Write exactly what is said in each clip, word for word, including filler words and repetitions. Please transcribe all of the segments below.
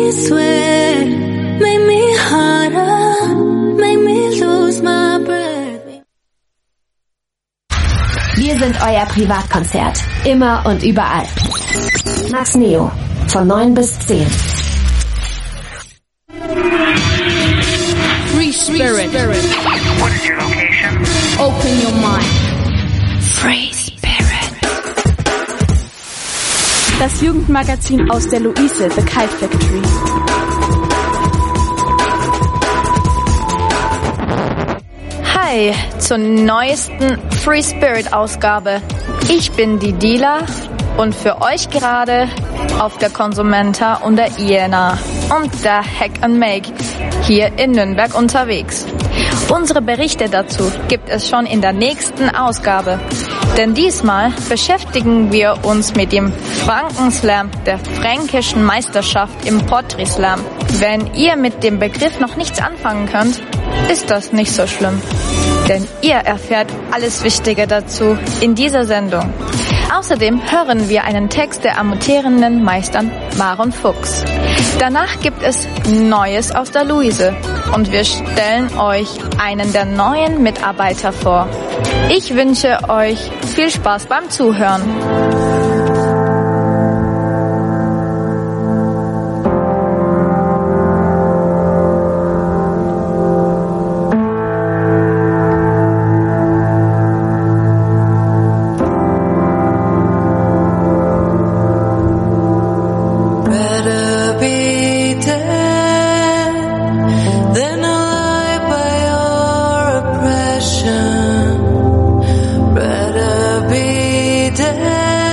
me sweat, make me harder, make me lose my breath. Wir sind euer Privatkonzert. Immer und überall. Max Neo. Von neun bis zehn. Free Spirit. What is your location? Open your mind. Free Spirit. Das Jugendmagazin aus der Luise, The Kite Factory. Hi zur neuesten Free Spirit Ausgabe. Ich bin die Dila und für euch gerade auf der Konsumenta und der Iena und der Hack and Make hier in Nürnberg unterwegs. Unsere Berichte dazu gibt es schon in der nächsten Ausgabe. Denn diesmal beschäftigen wir uns mit dem Frankenslam, der fränkischen Meisterschaft im Poetry Slam. Wenn ihr mit dem Begriff noch nichts anfangen könnt, ist das nicht so schlimm. Denn ihr erfährt alles Wichtige dazu in dieser Sendung. Außerdem hören wir einen Text der amtierenden Meistern Maren Fuchs. Danach gibt es Neues aus der Luise und wir stellen euch einen der neuen Mitarbeiter vor. Ich wünsche euch viel Spaß beim Zuhören. Rather be dead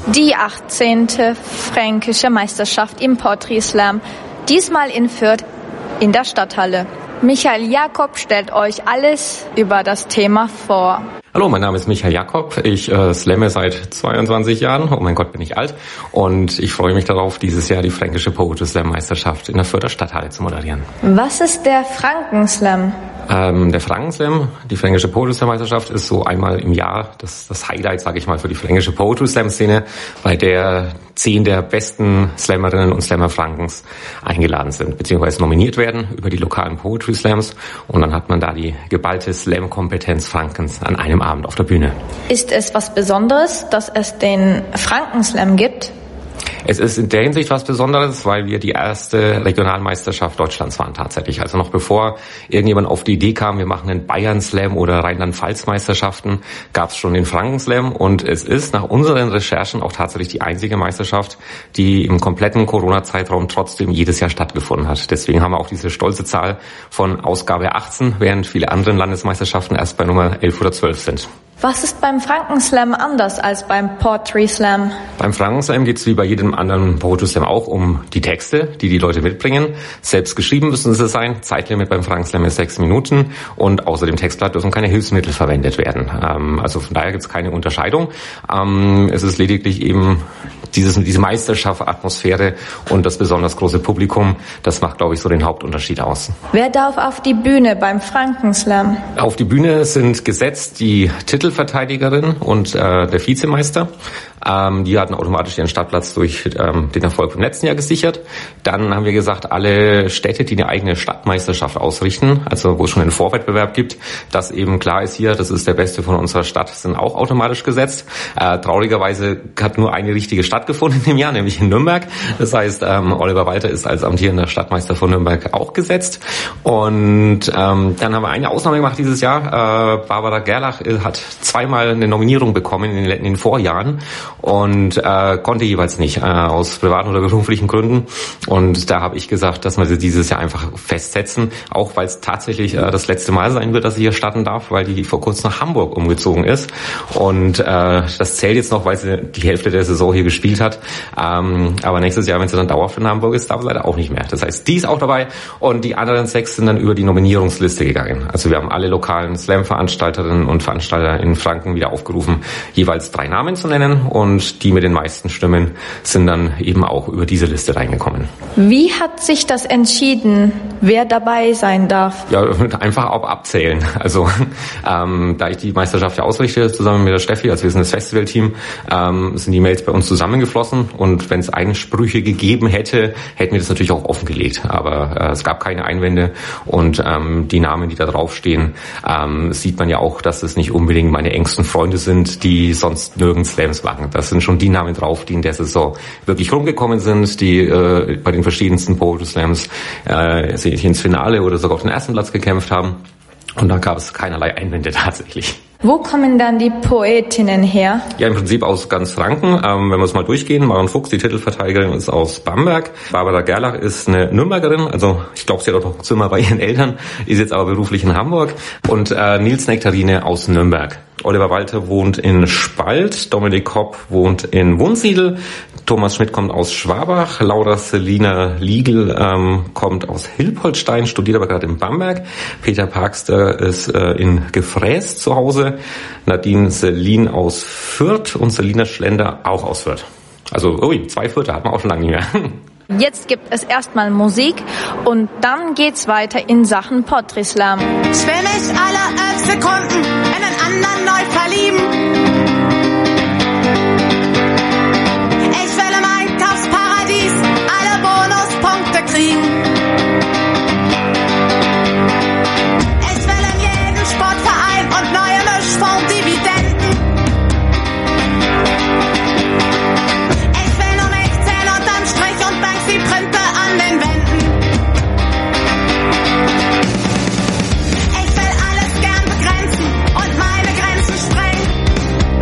Die achtzehnte Fränkische Meisterschaft im Poetry Slam, diesmal in Fürth in der Stadthalle. Michael Jakob stellt euch alles über das Thema vor. Hallo, mein Name ist Michael Jakob. Ich äh, slamme seit zweiundzwanzig Jahren. Oh mein Gott, bin ich alt. Und ich freue mich darauf, dieses Jahr die Fränkische Poetry Slam Meisterschaft in der Fürther Stadthalle zu moderieren. Was ist der Frankenslam? Ähm, der Frankenslam, die Fränkische Poetry Slam Meisterschaft, ist so einmal im Jahr das, das Highlight, sage ich mal, für die Fränkische Poetry Slam Szene, bei der zehn der besten Slammerinnen und Slammer Frankens eingeladen sind, beziehungsweise nominiert werden über die lokalen Poetry Slams. Und dann hat man da die geballte Slam-Kompetenz Frankens an einem Abend auf der Bühne. Ist es was Besonderes, dass es den Frankenslam gibt? Es ist in der Hinsicht was Besonderes, weil wir die erste Regionalmeisterschaft Deutschlands waren tatsächlich. Also noch bevor irgendjemand auf die Idee kam, wir machen einen Bayern-Slam oder Rheinland-Pfalz-Meisterschaften, gab es schon den Franken-Slam. Und es ist nach unseren Recherchen auch tatsächlich die einzige Meisterschaft, die im kompletten Corona-Zeitraum trotzdem jedes Jahr stattgefunden hat. Deswegen haben wir auch diese stolze Zahl von Ausgabe achtzehn, während viele andere Landesmeisterschaften erst bei Nummer elf oder zwölf sind. Was ist beim Frankenslam anders als beim Poetry Slam? Beim Frankenslam geht es wie bei jedem anderen Poetry Slam auch um die Texte, die die Leute mitbringen. Selbst geschrieben müssen sie sein. Zeitlimit beim Frankenslam ist sechs Minuten und außer dem Textblatt dürfen keine Hilfsmittel verwendet werden. Ähm, also von daher gibt es keine Unterscheidung. Ähm, es ist lediglich eben dieses, diese Meisterschaft-Atmosphäre und das besonders große Publikum. Das macht, glaube ich, so den Hauptunterschied aus. Wer darf auf die Bühne beim Frankenslam? Auf die Bühne sind gesetzt die Titelverteidigerin und äh, der Vizemeister. Ähm, die hatten automatisch ihren Startplatz durch ähm, den Erfolg vom letzten Jahr gesichert. Dann haben wir gesagt, alle Städte, die eine eigene Stadtmeisterschaft ausrichten, also wo es schon einen Vorwettbewerb gibt, dass eben klar ist hier, das ist der Beste von unserer Stadt, sind auch automatisch gesetzt. Äh, traurigerweise hat nur eine richtige stattgefunden in dem Jahr, nämlich in Nürnberg. Das heißt, ähm, Oliver Walter ist als amtierender Stadtmeister von Nürnberg auch gesetzt. Und ähm, dann haben wir eine Ausnahme gemacht dieses Jahr. Äh, Barbara Gerlach hat zweimal eine Nominierung bekommen in den, in den Vorjahren und äh, konnte jeweils nicht, äh, aus privaten oder beruflichen Gründen. Und da habe ich gesagt, dass wir sie dieses Jahr einfach festsetzen, auch weil es tatsächlich äh, das letzte Mal sein wird, dass sie hier starten darf, weil die vor kurzem nach Hamburg umgezogen ist. Und äh, das zählt jetzt noch, weil sie die Hälfte der Saison hier gespielt hat. Ähm, aber nächstes Jahr, wenn sie dann dauerhaft in Hamburg ist, darf sie leider auch nicht mehr. Das heißt, die ist auch dabei und die anderen sechs sind dann über die Nominierungsliste gegangen. Also wir haben alle lokalen Slam-Veranstalterinnen und Veranstalter in Franken wieder aufgerufen, jeweils drei Namen zu nennen und die mit den meisten Stimmen sind dann eben auch über diese Liste reingekommen. Wie hat sich das entschieden, wer dabei sein darf? Ja, einfach auch abzählen. Also ähm, da ich die Meisterschaft ja ausrichte, zusammen mit der Steffi, also wir sind das Festivalteam, ähm, sind die Mails bei uns zusammengeflossen und wenn es Einsprüche gegeben hätte, hätten wir das natürlich auch offengelegt. Aber äh, es gab keine Einwände und ähm, die Namen, die da draufstehen, ähm, sieht man ja auch, dass es nicht unbedingt meine engsten Freunde sind, die sonst nirgends Slams machen. Das sind schon die Namen drauf, die in der Saison wirklich rumgekommen sind, die äh, bei den verschiedensten Poetry Slams äh, sich ins Finale oder sogar auf den ersten Platz gekämpft haben. Und da gab es keinerlei Einwände tatsächlich. Wo kommen dann die Poetinnen her? Ja, im Prinzip aus ganz Franken. Ähm, wenn wir es mal durchgehen, Maren Fuchs, die Titelverteidigerin, ist aus Bamberg. Barbara Gerlach ist eine Nürnbergerin, also ich glaube, sie hat auch noch ein Zimmer bei ihren Eltern, ist jetzt aber beruflich in Hamburg. Und äh, Nils Nektarine aus Nürnberg. Oliver Walter wohnt in Spalt, Dominik Hopp wohnt in Wunsiedel, Thomas Schmidt kommt aus Schwabach, Laura Selina Liegel ähm, kommt aus Hilpoltstein, studiert aber gerade in Bamberg, Peter Parkster ist äh, in Gefräß zu Hause, Nadine Selin aus Fürth und Selina Schlender auch aus Fürth. Also, ui, zwei Fürther hat man auch schon lange nicht mehr. Jetzt gibt es erstmal Musik und dann geht's weiter in Sachen Poetry Slam. Ich will mich alle elf Sekunden in einen anderen neu verlieben. Ich will im Einkaufsparadies alle Bonuspunkte kriegen. Ich will in jedem Sportverein und neue Mischfondsdividenden. Ich will nur mich zählen unterm Strich und Banksy-Printe an den Wänden. Ich will alles gern begrenzen und meine Grenzen sprengen.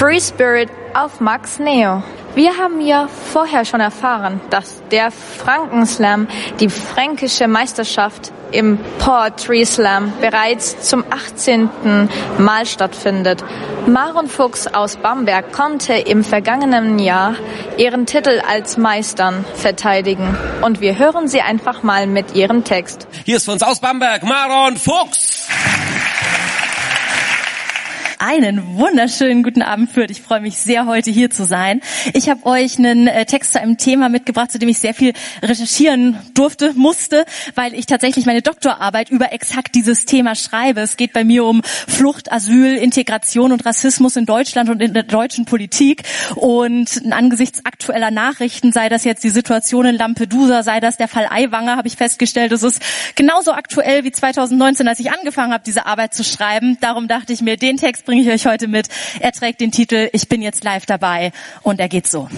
Free Spirit auf Max Neo. Wir haben ja vorher schon erfahren, dass der Frankenslam, die fränkische Meisterschaft im Poetry Slam, bereits zum achtzehnten Mal stattfindet. Maren Fuchs aus Bamberg konnte im vergangenen Jahr ihren Titel als Meistern verteidigen. Und wir hören sie einfach mal mit ihrem Text. Hier ist von uns aus Bamberg Maren Fuchs. Einen wunderschönen guten Abend, Fürth. Ich freue mich sehr, heute hier zu sein. Ich habe euch einen äh, Text zu einem Thema mitgebracht, zu dem ich sehr viel recherchieren durfte, musste, weil ich tatsächlich meine Doktorarbeit über exakt dieses Thema schreibe. Es geht bei mir um Flucht, Asyl, Integration und Rassismus in Deutschland und in der deutschen Politik. Und angesichts aktueller Nachrichten, sei das jetzt die Situation in Lampedusa, sei das der Fall Aiwanger, habe ich festgestellt, es ist genauso aktuell wie zweitausendneunzehn, als ich angefangen habe, diese Arbeit zu schreiben. Darum dachte ich mir, den Text bringe ich euch heute mit. Er trägt den Titel Ich bin jetzt live dabei und er geht so.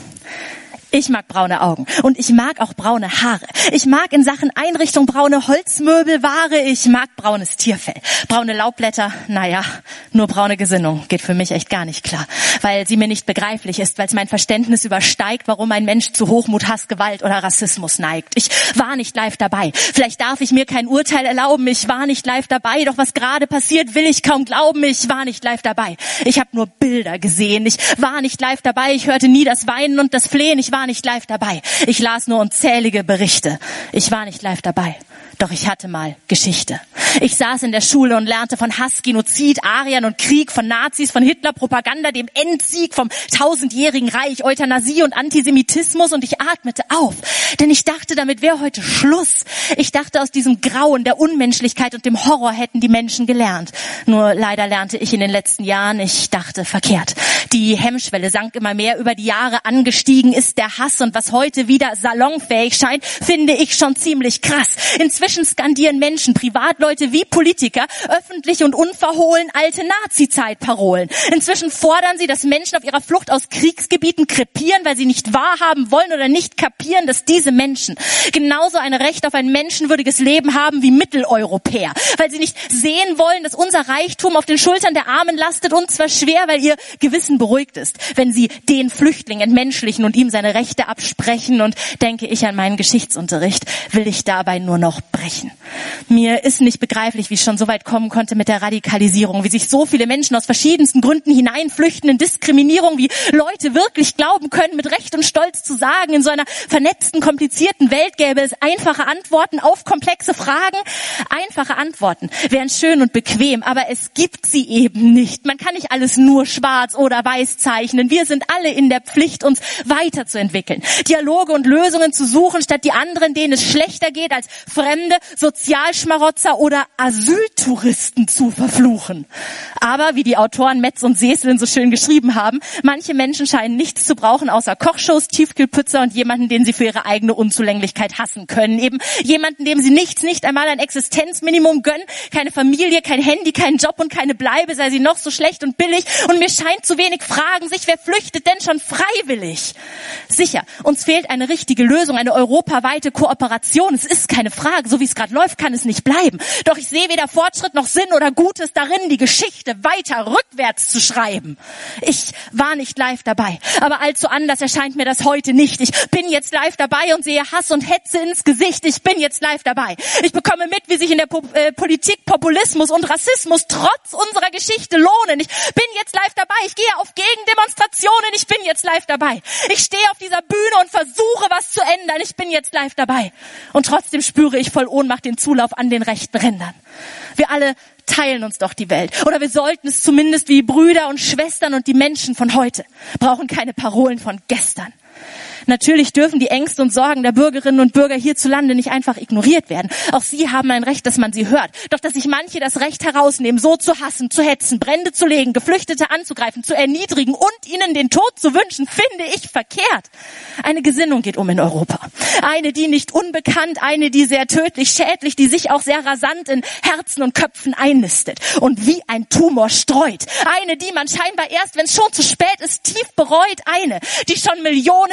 Ich mag braune Augen und ich mag auch braune Haare. Ich mag in Sachen Einrichtung braune Holzmöbelware. Ich mag braunes Tierfell. Braune Laubblätter, naja, nur braune Gesinnung geht für mich echt gar nicht klar, weil sie mir nicht begreiflich ist, weil es mein Verständnis übersteigt, warum ein Mensch zu Hochmut, Hass, Gewalt oder Rassismus neigt. Ich war nicht live dabei. Vielleicht darf ich mir kein Urteil erlauben. Ich war nicht live dabei, doch was gerade passiert, will ich kaum glauben. Ich war nicht live dabei. Ich habe nur Bilder gesehen. Ich war nicht live dabei. Ich hörte nie das Weinen und das Flehen. Ich war nicht live dabei. Ich las nur unzählige Berichte. Ich war nicht live dabei. Doch ich hatte mal Geschichte. Ich saß in der Schule und lernte von Hass, Genozid, Ariern und Krieg, von Nazis, von Hitler, Propaganda, dem Endsieg, vom tausendjährigen Reich, Euthanasie und Antisemitismus und ich atmete auf. Denn ich dachte, damit wäre heute Schluss. Ich dachte, aus diesem Grauen, der Unmenschlichkeit und dem Horror hätten die Menschen gelernt. Nur leider lernte ich in den letzten Jahren, ich dachte verkehrt. Die Hemmschwelle sank immer mehr, über die Jahre angestiegen ist der Hass und was heute wieder salonfähig scheint, finde ich schon ziemlich krass. Inzwischen skandieren Menschen, Privatleute wie Politiker, öffentlich und unverhohlen alte Nazi-Zeitparolen. Inzwischen fordern sie, dass Menschen auf ihrer Flucht aus Kriegsgebieten krepieren, weil sie nicht wahrhaben wollen oder nicht kapieren, dass diese Menschen genauso ein Recht auf ein menschenwürdiges Leben haben wie Mitteleuropäer. Weil sie nicht sehen wollen, dass unser Reichtum auf den Schultern der Armen lastet und zwar schwer, weil ihr Gewissen beruhigt ist, wenn sie den Flüchtling entmenschlichen und ihm seine Rechte absprechen. Und denke ich an meinen Geschichtsunterricht, will ich dabei nur noch brechen. Mir ist nicht begreiflich, wie es schon so weit kommen konnte mit der Radikalisierung, wie sich so viele Menschen aus verschiedensten Gründen hineinflüchten in Diskriminierung, wie Leute wirklich glauben können, mit Recht und Stolz zu sagen, in so einer vernetzten, komplizierten Welt gäbe es einfache Antworten auf komplexe Fragen. Einfache Antworten wären schön und bequem, aber es gibt sie eben nicht. Man kann nicht alles nur schwarz oder weiß zeichnen. Wir sind alle in der Pflicht, uns weiterzuentwickeln, Dialoge und Lösungen zu suchen, statt die anderen, denen es schlechter geht, als Fremde, Sozialschmarotzer oder Asyltouristen zu verfluchen. Aber wie die Autoren Metz und Seslin so schön geschrieben haben, manche Menschen scheinen nichts zu brauchen außer Kochshows, Tiefkühlpizza und jemanden, den sie für ihre eigene Unzulänglichkeit hassen können. Eben jemanden, dem sie nichts, nicht einmal ein Existenzminimum gönnen, keine Familie, kein Handy, keinen Job und keine Bleibe, sei sie noch so schlecht und billig. Und mir scheint zu wenig fragen sich, wer flüchtet denn schon freiwillig? Sicher, uns fehlt eine richtige Lösung, eine europaweite Kooperation. Es ist keine Frage, so wie es gerade läuft, kann es nicht bleiben. Doch ich sehe weder Fortschritt noch Sinn oder Gutes darin, die Geschichte weiter rückwärts zu schreiben. Ich war nicht live dabei, aber allzu anders erscheint mir das heute nicht. Ich bin jetzt live dabei und sehe Hass und Hetze ins Gesicht. Ich bin jetzt live dabei. Ich bekomme mit, wie sich in der po- äh, Politik Populismus und Rassismus trotz unserer Geschichte lohnen. Ich bin jetzt live dabei. Ich gehe auf Gegendemonstrationen. Ich bin jetzt live dabei. Ich stehe auf dieser Bühne und versuche, was zu ändern. Ich bin jetzt live dabei. Und trotzdem spüre ich voll Ohnmacht den Zulauf an den rechten Rändern. Wir alle teilen uns doch die Welt. Oder wir sollten es zumindest wie Brüder und Schwestern und die Menschen von heute. Brauchen keine Parolen von gestern. Natürlich dürfen die Ängste und Sorgen der Bürgerinnen und Bürger hierzulande nicht einfach ignoriert werden. Auch sie haben ein Recht, dass man sie hört. Doch dass sich manche das Recht herausnehmen, so zu hassen, zu hetzen, Brände zu legen, Geflüchtete anzugreifen, zu erniedrigen und ihnen den Tod zu wünschen, finde ich verkehrt. Eine Gesinnung geht um in Europa. Eine, die nicht unbekannt, eine, die sehr tödlich, schädlich, die sich auch sehr rasant in Herzen und Köpfen einnistet und wie ein Tumor streut. Eine, die man scheinbar erst, wenn es schon zu spät ist, tief bereut. Eine, die schon Millionen Menschen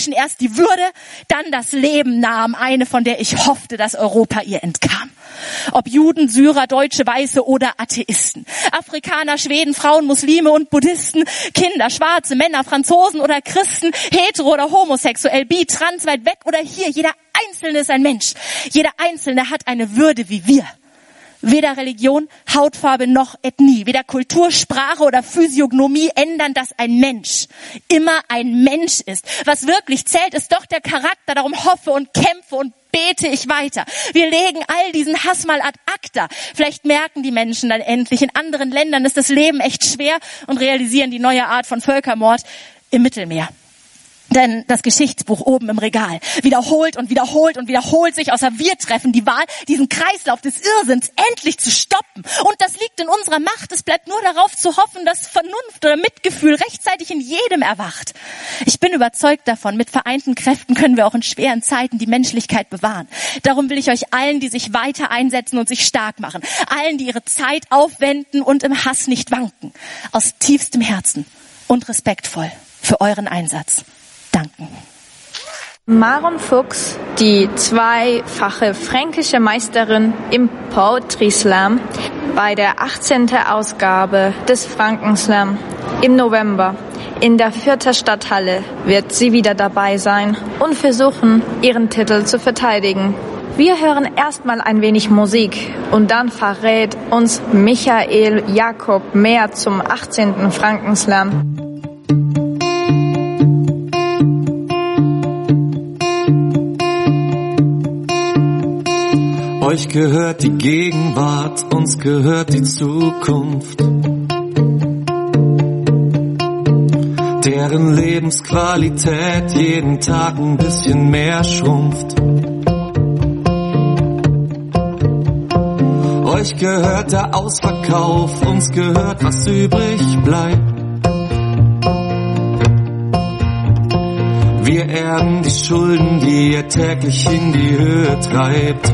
Menschen erst die Würde, dann das Leben nahm, eine, von der ich hoffte, dass Europa ihr entkam. Ob Juden, Syrer, Deutsche, Weiße oder Atheisten. Afrikaner, Schweden, Frauen, Muslime und Buddhisten, Kinder, Schwarze, Männer, Franzosen oder Christen, hetero oder homosexuell, bi, trans, weit weg oder hier. Jeder Einzelne ist ein Mensch. Jeder Einzelne hat eine Würde wie wir. Weder Religion, Hautfarbe noch Ethnie, weder Kultur, Sprache oder Physiognomie ändern, dass ein Mensch immer ein Mensch ist. Was wirklich zählt, ist doch der Charakter. Darum hoffe und kämpfe und bete ich weiter. Wir legen all diesen Hass mal ad acta. Vielleicht merken die Menschen dann endlich, in anderen Ländern ist das Leben echt schwer und realisieren die neue Art von Völkermord im Mittelmeer. Denn das Geschichtsbuch oben im Regal wiederholt und wiederholt und wiederholt sich, außer wir treffen die Wahl, diesen Kreislauf des Irrsinns endlich zu stoppen. Und das liegt in unserer Macht. Es bleibt nur darauf zu hoffen, dass Vernunft oder Mitgefühl rechtzeitig in jedem erwacht. Ich bin überzeugt davon, mit vereinten Kräften können wir auch in schweren Zeiten die Menschlichkeit bewahren. Darum will ich euch allen, die sich weiter einsetzen und sich stark machen, allen, die ihre Zeit aufwenden und im Hass nicht wanken, aus tiefstem Herzen und respektvoll für euren Einsatz danken. Maron Fuchs, die zweifache fränkische Meisterin im Poetry Slam, bei der achtzehnten Ausgabe des Frankenslam im November in der Fürther Stadthalle wird sie wieder dabei sein und versuchen, ihren Titel zu verteidigen. Wir hören erstmal ein wenig Musik und dann verrät uns Michael Jakob mehr zum achtzehnten Frankenslam. Euch gehört die Gegenwart, uns gehört die Zukunft, deren Lebensqualität jeden Tag ein bisschen mehr schrumpft. Euch gehört der Ausverkauf, uns gehört, was übrig bleibt. Wir erben die Schulden, die ihr täglich in die Höhe treibt.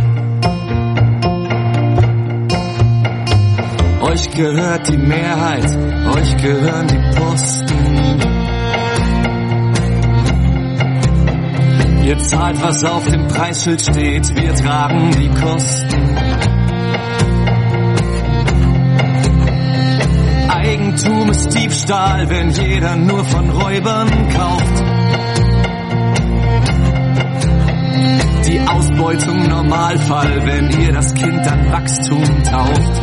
Euch gehört die Mehrheit, euch gehören die Posten. Ihr zahlt, was auf dem Preisschild steht, wir tragen die Kosten. Eigentum ist Diebstahl, wenn jeder nur von Räubern kauft. Die Ausbeutung Normalfall, wenn ihr das Kind an Wachstum tauft.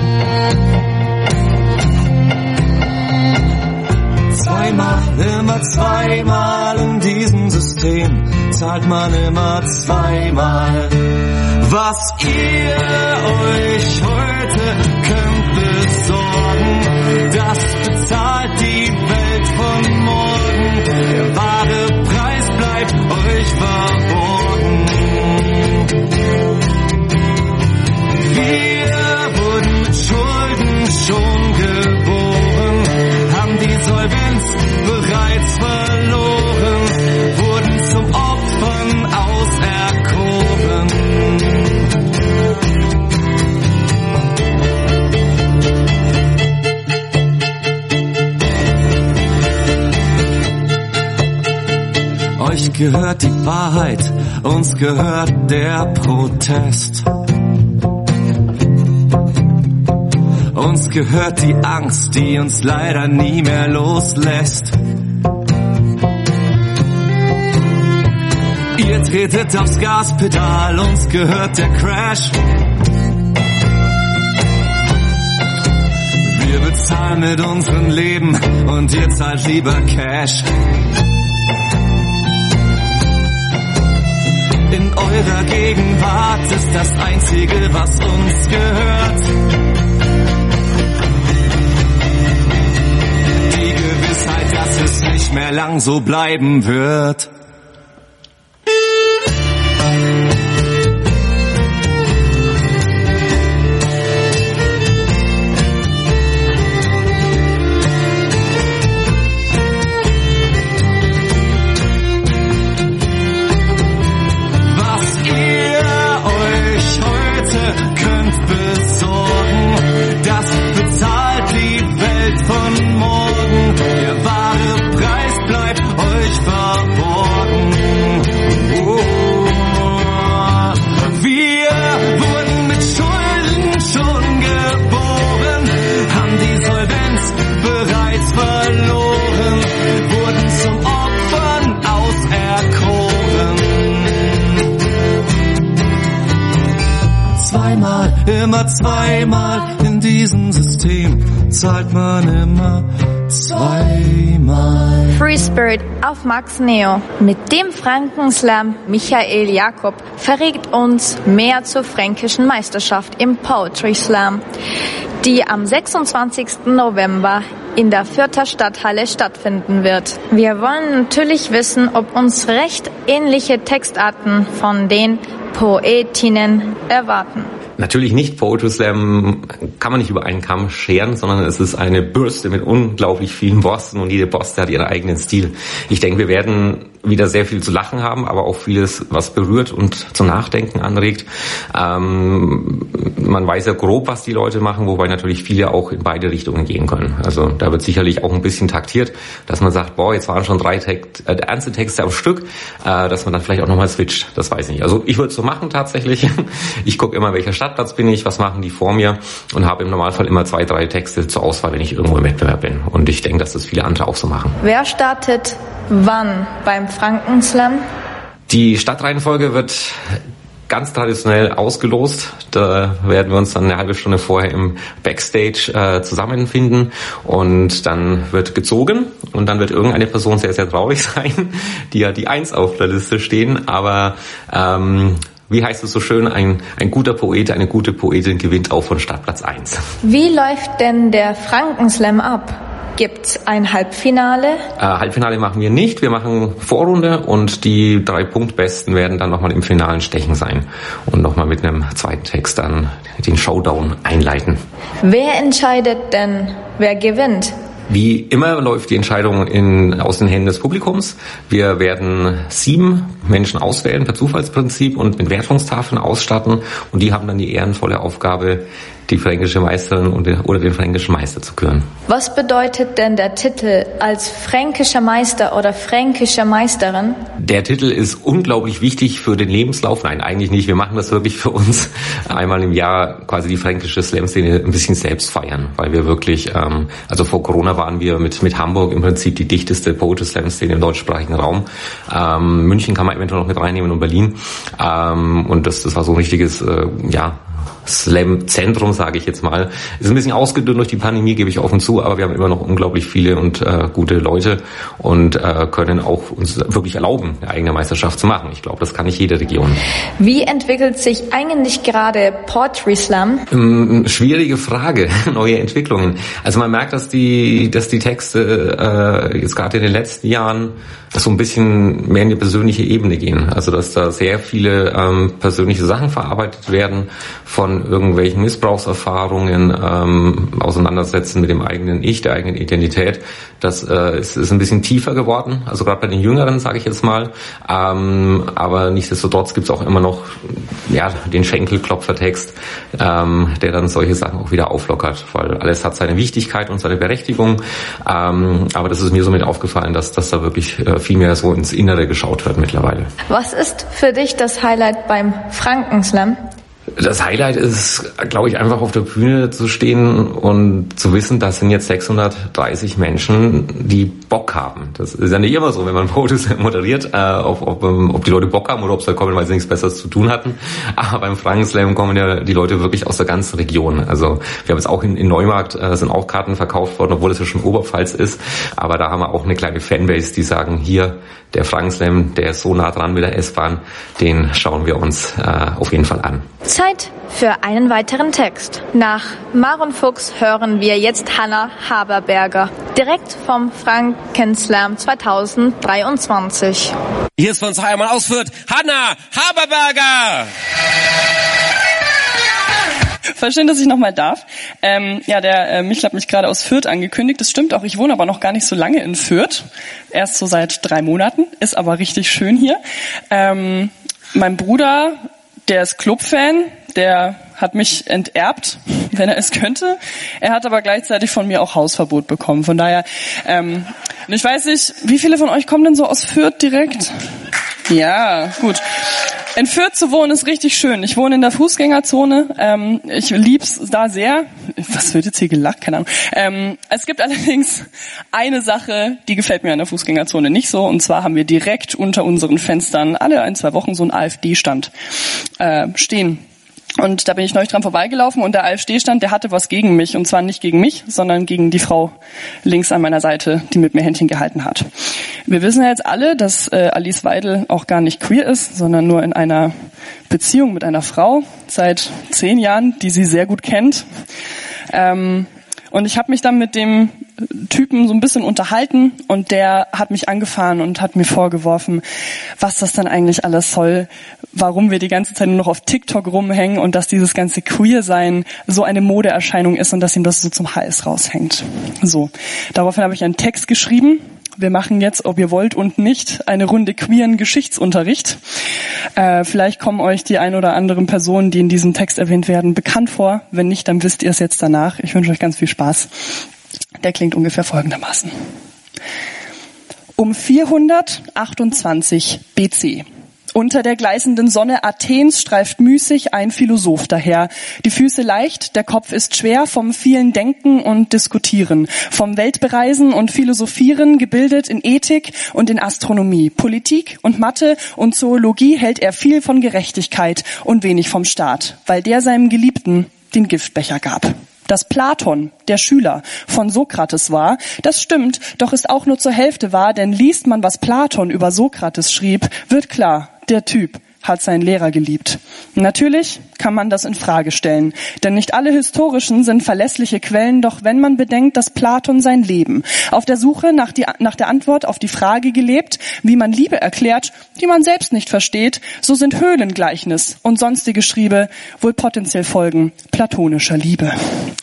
Zweimal, immer zweimal in diesem System zahlt man immer zweimal. Was ihr euch heute könnt besorgen, das bezahlt die Welt von morgen. Der wahre Preis bleibt euch verborgen. Wir wurden mit Schulden schon geboren, haben die Solvenz bereits verloren, wurden zum Opfern auserkoren. Euch gehört die Wahrheit, uns gehört der Protest. Uns gehört die Angst, die uns leider nie mehr loslässt. Ihr tretet aufs Gaspedal, uns gehört der Crash. Wir bezahlen mit unserem Leben und ihr zahlt lieber Cash. In eurer Gegenwart ist das Einzige, was uns gehört. Die Gewissheit, dass es nicht mehr lang so bleiben wird. Von morgen, der wahre Preis bleibt euch verborgen. immer zweimal. In diesem System zahlt man immer zweimal. Free Spirit auf Max Neo. Mit dem Frankenslam Michael Jakob verrät uns mehr zur fränkischen Meisterschaft im Poetry Slam, die am sechsundzwanzigsten November in der Fürther Stadthalle stattfinden wird. Wir wollen natürlich wissen, ob uns recht ähnliche Textarten von den Poetinnen erwarten. Natürlich nicht. Poetry Slam kann man nicht über einen Kamm scheren, sondern es ist eine Bürste mit unglaublich vielen Borsten und jede Borste hat ihren eigenen Stil. Ich denke, wir werden wieder sehr viel zu lachen haben, aber auch vieles, was berührt und zum Nachdenken anregt. Ähm, man weiß ja grob, was die Leute machen, wobei natürlich viele auch in beide Richtungen gehen können. Also da wird sicherlich auch ein bisschen taktiert, dass man sagt, boah, jetzt waren schon drei Text, äh, ernste Texte am Stück, äh, dass man dann vielleicht auch nochmal switcht. Das weiß ich nicht. Also ich würde es so machen tatsächlich. Ich gucke immer, welcher Stadtplatz bin ich, was machen die vor mir und habe im Normalfall immer zwei, drei Texte zur Auswahl, wenn ich irgendwo im Wettbewerb bin. Und ich denke, dass das viele andere auch so machen. Wer startet wann beim Frankenslam? Die Stadtreihenfolge wird ganz traditionell ausgelost. Da werden wir uns dann eine halbe Stunde vorher im Backstage äh, zusammenfinden und dann wird gezogen und dann wird irgendeine Person sehr, sehr traurig sein, die ja die Eins auf der Liste stehen, aber ähm, wie heißt es so schön, ein, ein guter Poet, eine gute Poetin gewinnt auch von Stadtplatz eins. Wie läuft denn der Frankenslam ab? Gibt's ein Halbfinale? Äh, Halbfinale machen wir nicht. Wir machen Vorrunde und die drei Punktbesten werden dann nochmal im finalen Stechen sein und nochmal mit einem zweiten Text dann den Showdown einleiten. Wer entscheidet denn, wer gewinnt? Wie immer läuft die Entscheidung in, aus den Händen des Publikums. Wir werden sieben Menschen auswählen per Zufallsprinzip und mit Wertungstafeln ausstatten und die haben dann die ehrenvolle Aufgabe, die fränkische Meisterin oder den fränkischen Meister zu küren. Was bedeutet denn der Titel als fränkischer Meister oder fränkische Meisterin? Der Titel ist unglaublich wichtig für den Lebenslauf. Nein, eigentlich nicht. Wir machen das wirklich für uns einmal im Jahr quasi die fränkische Slam-Szene ein bisschen selbst feiern, weil wir wirklich, ähm, also vor Corona waren wir mit mit Hamburg im Prinzip die dichteste Poetry Slam-Szene im deutschsprachigen Raum. Ähm, München kann man eventuell noch mit reinnehmen und Berlin. Ähm, und das, das war so ein richtiges, äh, ja, Slam-Zentrum, sage ich jetzt mal. Ist ein bisschen ausgedünnt durch die Pandemie, gebe ich offen zu, aber wir haben immer noch unglaublich viele und äh, gute Leute und äh, können auch uns wirklich erlauben, eine eigene Meisterschaft zu machen. Ich glaube, das kann nicht jede Region. Wie entwickelt sich eigentlich gerade Poetry Slam? Ähm, schwierige Frage, neue Entwicklungen. Also man merkt, dass die, dass die Texte äh, jetzt gerade in den letzten Jahren so ein bisschen mehr in die persönliche Ebene gehen. Also dass da sehr viele ähm, persönliche Sachen verarbeitet werden, von irgendwelchen Missbrauchserfahrungen, ähm, auseinandersetzen mit dem eigenen Ich, der eigenen Identität. Das äh, ist, ist ein bisschen tiefer geworden, also gerade bei den Jüngeren, sage ich jetzt mal. Ähm, aber nichtsdestotrotz gibt es auch immer noch ja den Schenkelklopfertext, ähm, der dann solche Sachen auch wieder auflockert, weil alles hat seine Wichtigkeit und seine Berechtigung. Ähm, aber das ist mir somit aufgefallen, dass, dass da wirklich äh, viel mehr so ins Innere geschaut wird mittlerweile. Was ist für dich das Highlight beim Frankenslam? Das Highlight ist, glaube ich, einfach auf der Bühne zu stehen und zu wissen, das sind jetzt sechshundertdreißig Menschen, die Bock haben. Das ist ja nicht immer so, wenn man Poetry moderiert, äh, ob, ob, ob die Leute Bock haben oder ob sie da kommen, weil sie nichts Besseres zu tun hatten. Aber beim Frankenslam kommen ja die Leute wirklich aus der ganzen Region. Also wir haben jetzt auch in, in Neumarkt, äh, sind auch Karten verkauft worden, obwohl es ja schon Oberpfalz ist. Aber da haben wir auch eine kleine Fanbase, die sagen, hier, der Frankenslam, der ist so nah dran mit der S-Bahn, den schauen wir uns äh, auf jeden Fall an. Zeit für einen weiteren Text. Nach Maron Fuchs hören wir jetzt Hanna Haberberger, direkt vom Frankenslam zweitausenddreiundzwanzig. Hier ist von uns einmal ausführt Hanna Haberberger. Voll schön, dass ich nochmal darf. Ähm, ja, der äh, Michel hat mich gerade aus Fürth angekündigt. Das stimmt auch, ich wohne aber noch gar nicht so lange in Fürth. Erst so seit drei Monaten. Ist aber richtig schön hier. Ähm, mein Bruder, der ist Clubfan, der hat mich enterbt, wenn er es könnte. Er hat aber gleichzeitig von mir auch Hausverbot bekommen. Von daher, ähm, und ich weiß nicht, wie viele von euch kommen denn so aus Fürth direkt? Ja, gut. In Fürth zu wohnen ist richtig schön. Ich wohne in der Fußgängerzone. Ähm, ich lieb's da sehr. Was wird jetzt hier gelacht? Keine Ahnung. Ähm, es gibt allerdings eine Sache, die gefällt mir an der Fußgängerzone nicht so. Und zwar haben wir direkt unter unseren Fenstern alle ein, zwei Wochen so einen AfD-Stand äh, stehen. Und da bin ich neulich dran vorbeigelaufen und der AfD-Stand, der hatte was gegen mich. Und zwar nicht gegen mich, sondern gegen die Frau links an meiner Seite, die mit mir Händchen gehalten hat. Wir wissen ja jetzt alle, dass äh, Alice Weidel auch gar nicht queer ist, sondern nur in einer Beziehung mit einer Frau seit zehn Jahren, die sie sehr gut kennt. Ähm, und ich habe mich dann mit dem Typen so ein bisschen unterhalten und der hat mich angefahren und hat mir vorgeworfen, was das dann eigentlich alles soll, warum wir die ganze Zeit nur noch auf TikTok rumhängen und dass dieses ganze Queer-Sein so eine Modeerscheinung ist und dass ihm das so zum Hals raushängt. So, daraufhin habe ich einen Text geschrieben. Wir machen jetzt, ob ihr wollt und nicht, eine Runde queeren Geschichtsunterricht. Äh, vielleicht kommen euch die ein oder anderen Personen, die in diesem Text erwähnt werden, bekannt vor. Wenn nicht, dann wisst ihr es jetzt danach. Ich wünsche euch ganz viel Spaß. Der klingt ungefähr folgendermaßen. Um vierhundertachtundzwanzig B C. Unter der gleißenden Sonne Athens streift müßig ein Philosoph daher. Die Füße leicht, der Kopf ist schwer vom vielen Denken und Diskutieren, vom Weltbereisen und Philosophieren, gebildet in Ethik und in Astronomie, Politik und Mathe und Zoologie hält er viel von Gerechtigkeit und wenig vom Staat, weil der seinem Geliebten den Giftbecher gab. Dass Platon, der Schüler von Sokrates war, das stimmt, doch ist auch nur zur Hälfte wahr, denn liest man, was Platon über Sokrates schrieb, wird klar, der Typ hat seinen Lehrer geliebt. Natürlich kann man das in Frage stellen, denn nicht alle historischen sind verlässliche Quellen, doch wenn man bedenkt, dass Platon sein Leben auf der Suche nach, die, nach der Antwort auf die Frage gelebt, wie man Liebe erklärt, die man selbst nicht versteht, so sind Höhlengleichnis und sonstige Schriebe wohl potenziell Folgen platonischer Liebe.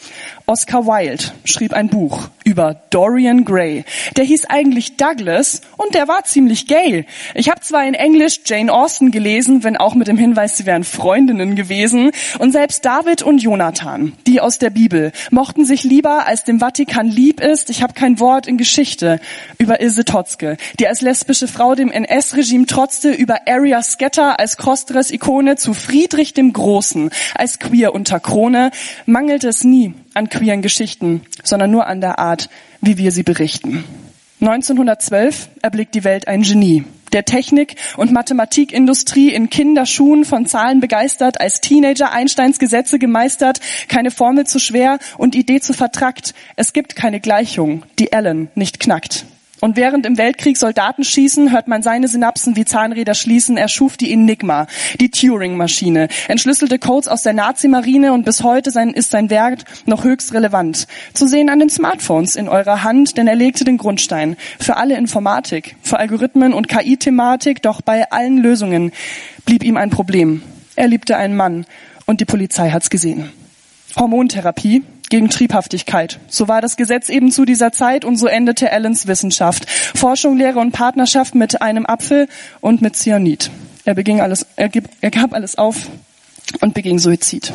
Oscar Wilde schrieb ein Buch über Dorian Gray. Der hieß eigentlich Douglas und der war ziemlich gay. Ich habe zwar in Englisch Jane Austen gelesen, wenn auch mit dem Hinweis, sie wären Freundinnen gewesen. Und selbst David und Jonathan, die aus der Bibel, mochten sich lieber, als dem Vatikan lieb ist. Ich habe kein Wort in Geschichte über Ilse Totzke, die als lesbische Frau dem N S-Regime trotzte, über Aria Scatter als Crossdress-Ikone zu Friedrich dem Großen als queer unter Krone, mangelte es nie an queeren Geschichten, sondern nur an der Art, wie wir sie berichten. neunzehnhundertzwölf erblickt die Welt ein Genie, der Technik- und Mathematikindustrie in Kinderschuhen von Zahlen begeistert, als Teenager Einsteins Gesetze gemeistert, keine Formel zu schwer und Idee zu vertrackt. Es gibt keine Gleichung, die Allen nicht knackt. Und während im Weltkrieg Soldaten schießen, hört man seine Synapsen wie Zahnräder schließen. Er schuf die Enigma, die Turing-Maschine, entschlüsselte Codes aus der Nazi-Marine und bis heute sein, ist sein Werk noch höchst relevant. Zu sehen an den Smartphones in eurer Hand, denn er legte den Grundstein für alle Informatik, für Algorithmen und K I-Thematik. Doch bei allen Lösungen blieb ihm ein Problem. Er liebte einen Mann und die Polizei hat's gesehen. Hormontherapie gegen Triebhaftigkeit. So war das Gesetz eben zu dieser Zeit und so endete Allens Wissenschaft. Forschung, Lehre und Partnerschaft mit einem Apfel und mit Cyanid. Er beging alles, er, gib, er gab alles auf und beging Suizid.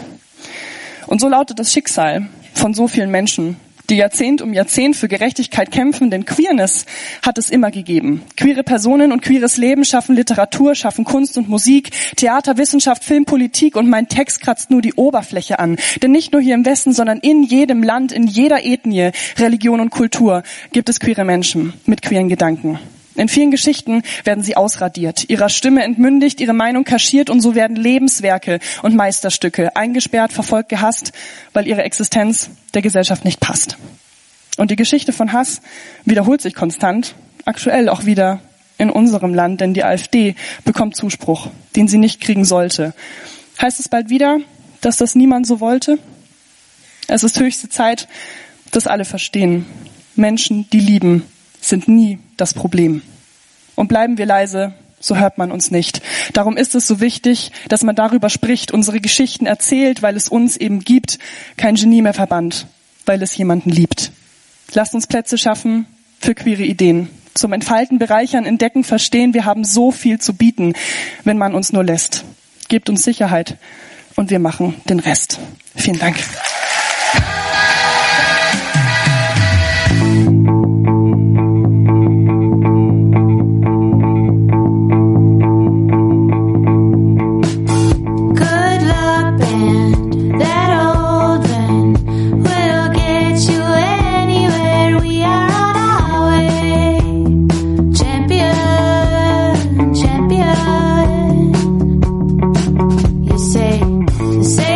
Und so lautet das Schicksal von so vielen Menschen, die Jahrzehnt um Jahrzehnt für Gerechtigkeit kämpfen, denn Queerness hat es immer gegeben. Queere Personen und queeres Leben schaffen Literatur, schaffen Kunst und Musik, Theater, Wissenschaft, Film, Politik und mein Text kratzt nur die Oberfläche an. Denn nicht nur hier im Westen, sondern in jedem Land, in jeder Ethnie, Religion und Kultur gibt es queere Menschen mit queeren Gedanken. In vielen Geschichten werden sie ausradiert, ihrer Stimme entmündigt, ihre Meinung kaschiert und so werden Lebenswerke und Meisterstücke eingesperrt, verfolgt, gehasst, weil ihre Existenz der Gesellschaft nicht passt. Und die Geschichte von Hass wiederholt sich konstant, aktuell auch wieder in unserem Land, denn die AfD bekommt Zuspruch, den sie nicht kriegen sollte. Heißt es bald wieder, dass das niemand so wollte? Es ist höchste Zeit, dass alle verstehen. Menschen, die lieben, sind nie das Problem. Und bleiben wir leise, so hört man uns nicht. Darum ist es so wichtig, dass man darüber spricht, unsere Geschichten erzählt, weil es uns eben gibt, kein Genie mehr verbannt, weil es jemanden liebt. Lasst uns Plätze schaffen für queere Ideen. Zum Entfalten, Bereichern, Entdecken, Verstehen. Wir haben so viel zu bieten, wenn man uns nur lässt. Gebt uns Sicherheit und wir machen den Rest. Vielen Dank. Say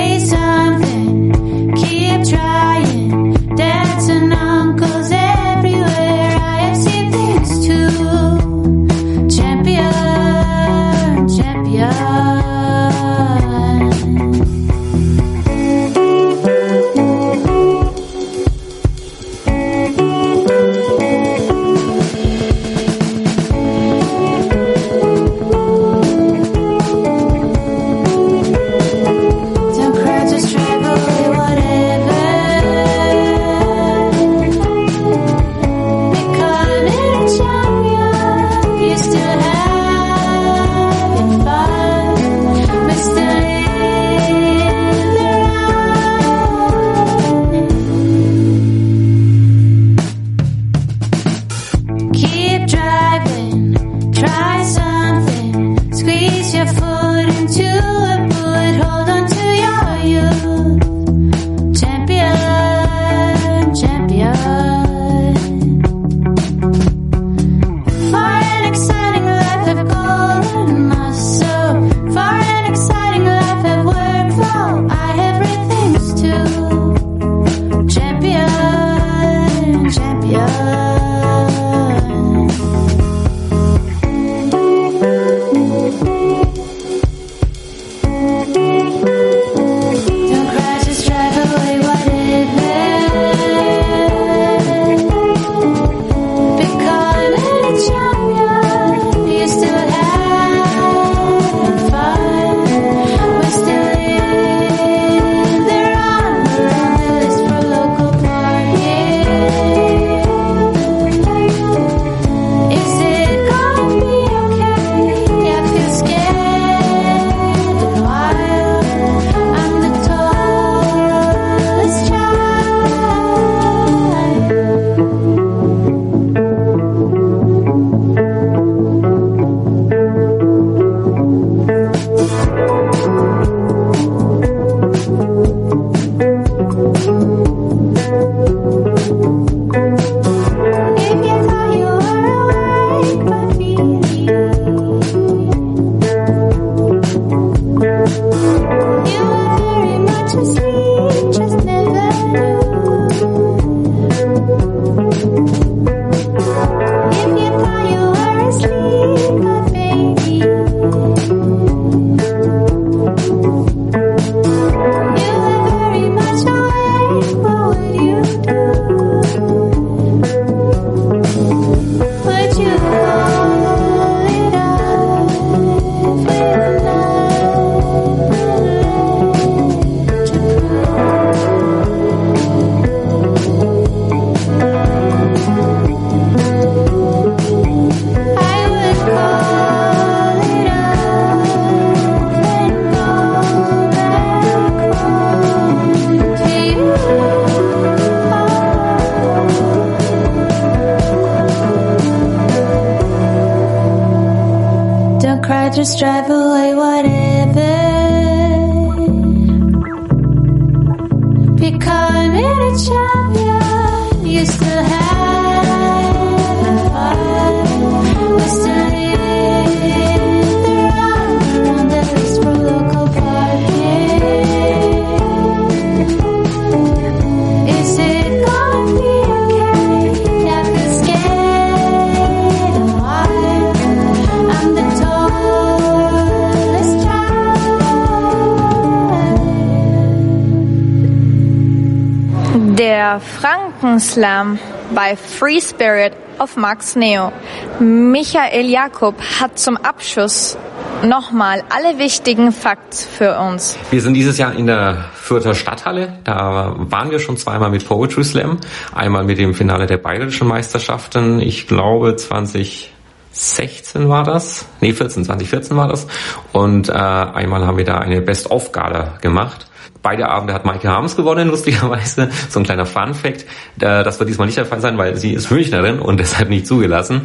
just drive away whatever. Becoming a champion, you still have a fight. We still live the run on the list for local parking. Is it gonna be okay? I feel scared and wild. I'm the tallest child. Der Frankenslam bei Free Spirit auf Max Neo. Michael Jakob hat zum Abschluss nochmal alle wichtigen Facts für uns. Wir sind dieses Jahr in der Fürther Stadthalle. Da waren wir schon zweimal mit Poetry Slam. Einmal mit dem Finale der Bayerischen Meisterschaften. Ich glaube zwanzig sechzehn war das. Nee, vierzehn, zwanzig vierzehn war das. Und äh, einmal haben wir da eine Best-of-Gala gemacht. Beide Abende hat Maike Harms gewonnen, lustigerweise. So ein kleiner Fun-Fact. Das wird diesmal nicht der Fall sein, weil sie ist Münchnerin und deshalb nicht zugelassen.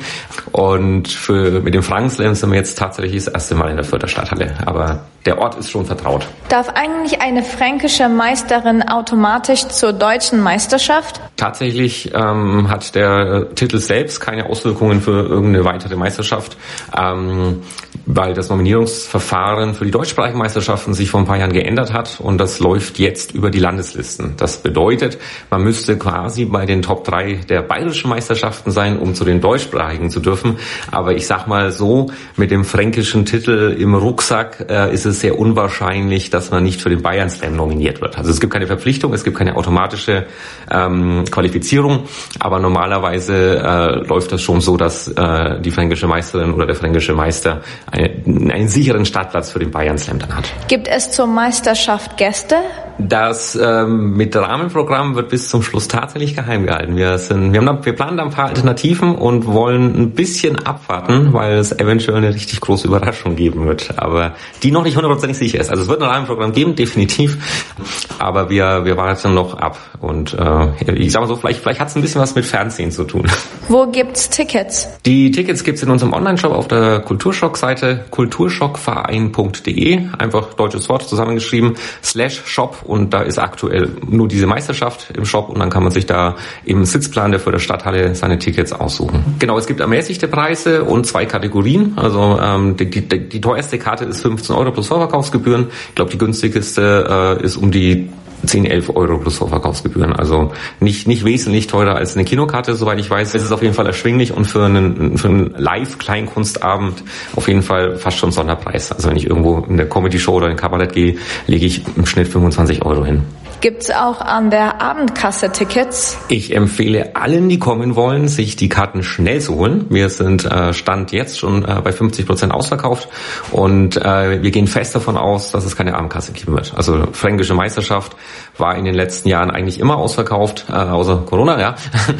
Und für, mit dem Frankenslam sind wir jetzt tatsächlich das erste Mal in der Fürther Stadthalle. Aber der Ort ist schon vertraut. Darf eigentlich eine fränkische Meisterin automatisch zur deutschen Meisterschaft? Tatsächlich ähm, hat der Titel selbst keine Auswirkungen für irgendeine weitere Meisterschaft, ähm, weil das Nominierungsverfahren für die deutschsprachigen Meisterschaften sich vor ein paar Jahren geändert hat und das läuft jetzt über die Landeslisten. Das bedeutet, man müsste quasi bei den Top drei der bayerischen Meisterschaften sein, um zu den deutschsprachigen zu dürfen. Aber ich sag mal so, mit dem fränkischen Titel im Rucksack äh, ist es sehr unwahrscheinlich, dass man nicht für den Bayern Slam nominiert wird. Also es gibt keine Verpflichtung, es gibt keine automatische ähm, Qualifizierung, aber normalerweise äh, läuft das schon so, dass äh, die fränkische Meisterin oder der fränkische Meister eine, einen sicheren Startplatz für den Bayern Slam dann hat. Gibt es zur Meisterschaft Gäste? Das ähm, mit Rahmenprogramm wird bis zum Schluss tatsächlich geheim gehalten. Wir sind, wir haben da, wir planen da ein paar Alternativen und wollen ein bisschen abwarten, weil es eventuell eine richtig große Überraschung geben wird, aber die noch nicht hundertprozentig sicher ist. Also es wird ein Rahmenprogramm geben, definitiv, aber wir wir warten noch ab und äh, ich sag mal so, vielleicht vielleicht hat es ein bisschen was mit Fernsehen zu tun. Wo gibt's Tickets? Die Tickets gibt's in unserem Online-Shop auf der Kulturschock-Seite kulturschockverein punkt de, einfach deutsches Wort zusammengeschrieben, slash Shop. Und da ist aktuell nur diese Meisterschaft im Shop und dann kann man sich da im Sitzplan der Fürther Stadthalle seine Tickets aussuchen. Genau, es gibt ermäßigte Preise und zwei Kategorien. Also ähm, die, die, die teuerste Karte ist fünfzehn Euro plus Vorverkaufsgebühren. Ich glaube, die günstigste äh, ist um die zehn, elf Euro plus Vorverkaufsgebühren. Also nicht nicht wesentlich teurer als eine Kinokarte, soweit ich weiß. Es ist auf jeden Fall erschwinglich und für einen, für einen Live-Kleinkunstabend auf jeden Fall fast schon Sonderpreis. Also wenn ich irgendwo in der Comedy-Show oder in Kabarett gehe, lege ich im Schnitt fünfundzwanzig Euro hin. Gibt's auch an der Abendkasse Tickets? Ich empfehle allen, die kommen wollen, sich die Karten schnell zu holen. Wir sind äh, Stand jetzt schon äh, bei fünfzig Prozent ausverkauft und äh, wir gehen fest davon aus, dass es keine Abendkasse geben wird. Also fränkische Meisterschaft war in den letzten Jahren eigentlich immer ausverkauft, äh, außer Corona, ja.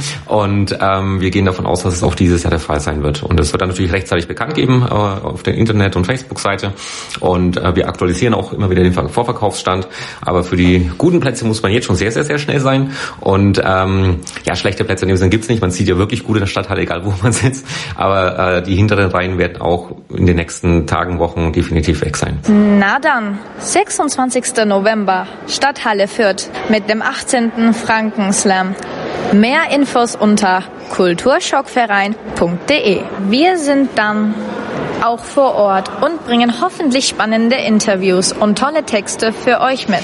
Und ähm, wir gehen davon aus, dass es auch dieses Jahr der Fall sein wird. Und es wird dann natürlich rechtzeitig bekannt geben äh, auf der Internet- und Facebook-Seite. Und äh, wir aktualisieren auch immer wieder den Vorverkaufsstand. Aber für die guten Plätze muss man jetzt schon sehr, sehr, sehr schnell sein. Und ähm, ja, schlechte Plätze in dem Sinne gibt's nicht. Man sieht ja wirklich gut in der Stadthalle, egal wo man sitzt. Aber äh, die hinteren Reihen werden auch in den nächsten Tagen, Wochen definitiv weg sein. Na dann, sechsundzwanzigster November, Stadthalle Fürth mit dem achtzehnten Frankenslam. Mehr Infos unter kulturschockverein punkt de. Wir sind dann auch vor Ort und bringen hoffentlich spannende Interviews und tolle Texte für euch mit.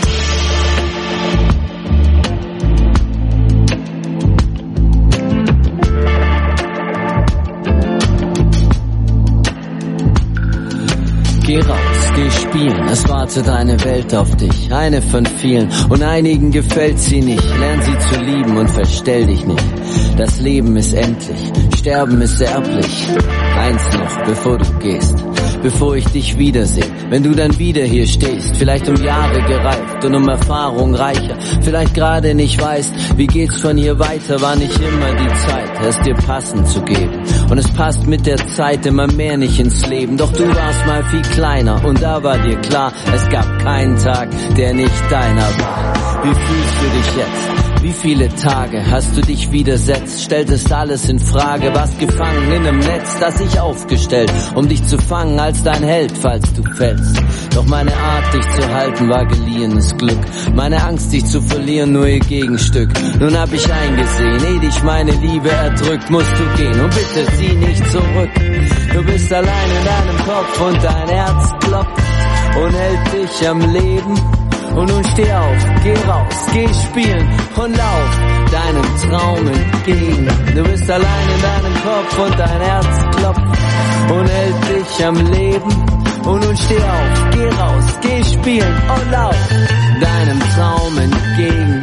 Geh raus, geh spielen, es wartet eine Welt auf dich, eine von vielen, und einigen gefällt sie nicht, lern sie zu lieben und verstell dich nicht. Das Leben ist endlich, Sterben ist erblich. Eins noch, bevor du gehst, bevor ich dich wiedersehe, wenn du dann wieder hier stehst, vielleicht um Jahre gereift und um Erfahrung reicher, vielleicht gerade nicht weißt, wie geht's von hier weiter, war nicht immer die Zeit, es dir passend zu geben. Und es passt mit der Zeit immer mehr nicht ins Leben, doch du warst mal viel kleiner und da war dir klar, es gab keinen Tag, der nicht deiner war. Wie fühlst du dich jetzt? Wie viele Tage hast du dich widersetzt? Stelltest alles in Frage, warst gefangen in einem Netz, das ich aufgestellt, um dich zu fangen als dein Held, falls du fällst. Doch meine Art, dich zu halten, war geliehenes Glück. Meine Angst, dich zu verlieren, nur ihr Gegenstück. Nun hab ich eingesehen, ehe dich meine Liebe erdrückt, musst du gehen und bitte zieh nicht zurück. Du bist allein in deinem Kopf und dein Herz klopft und hält dich am Leben. Und nun steh auf, geh raus, geh spielen und lauf deinem Traum entgegen. Du bist allein in deinem Kopf und dein Herz klopft und hält dich am Leben. Und nun steh auf, geh raus, geh spielen und lauf deinem Traum entgegen.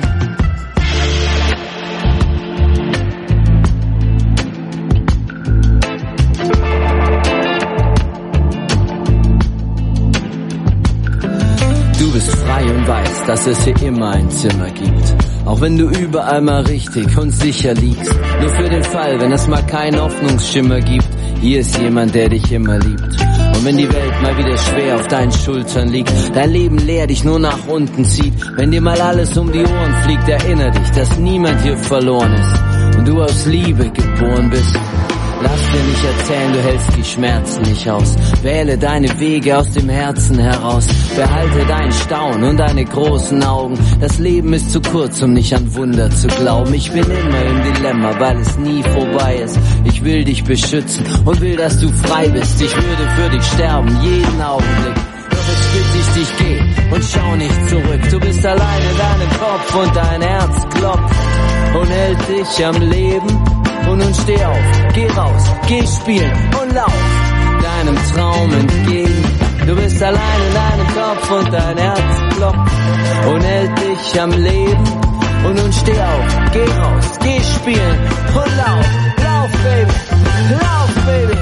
Du bist frei und weißt, dass es hier immer ein Zimmer gibt. Auch wenn du überall mal richtig und sicher liegst. Nur für den Fall, wenn es mal keinen Hoffnungsschimmer gibt. Hier ist jemand, der dich immer liebt. Und wenn die Welt mal wieder schwer auf deinen Schultern liegt, dein Leben leer dich nur nach unten zieht, wenn dir mal alles um die Ohren fliegt, erinnere dich, dass niemand hier verloren ist und du aus Liebe geboren bist. Lass dir nicht erzählen, du hältst die Schmerzen nicht aus. Wähle deine Wege aus dem Herzen heraus. Behalte dein Staunen und deine großen Augen. Das Leben ist zu kurz, um nicht an Wunder zu glauben. Ich bin immer im Dilemma, weil es nie vorbei ist. Ich will dich beschützen und will, dass du frei bist. Ich würde für dich sterben, jeden Augenblick. Doch es bitte ich dich, geh und schau nicht zurück. Du bist allein in deinem Kopf und dein Herz klopft und hält dich am Leben. Und nun steh auf, geh raus, geh spielen und lauf deinem Traum entgegen. Du bist allein in deinem Kopf und dein Herz klopft und hält dich am Leben. Und nun steh auf, geh raus, geh spielen und lauf, lauf Baby, lauf Baby.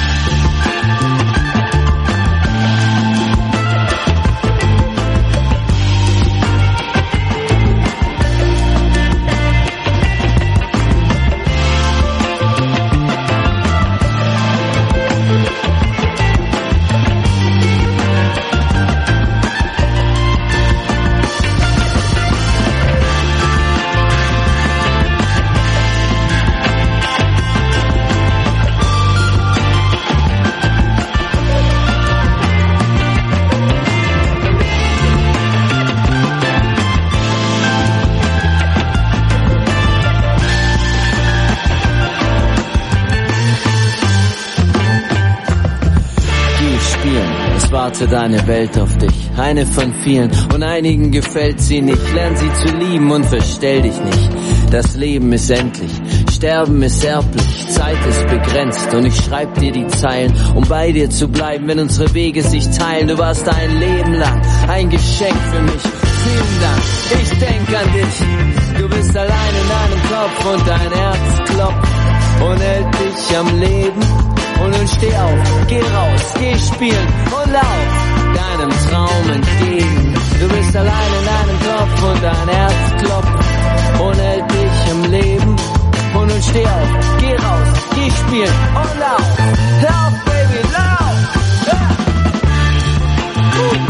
Warte deine Welt auf dich, eine von vielen und einigen gefällt sie nicht. Lern sie zu lieben und verstell dich nicht. Das Leben ist endlich, Sterben ist erblich, Zeit ist begrenzt und ich schreib dir die Zeilen, um bei dir zu bleiben, wenn unsere Wege sich teilen. Du warst ein Leben lang ein Geschenk für mich. Vielen Dank, ich denk an dich. Du bist allein in deinem Kopf und dein Herz klopft und hält dich am Leben. Und nun steh auf, geh raus, geh spielen und lauf deinem Traum entgegen. Du bist allein in deinem Kopf und dein Herz klopft und hält dich im Leben. Und nun steh auf, geh raus, geh spielen und lauf, lauf Baby, lauf! Ja. Uh.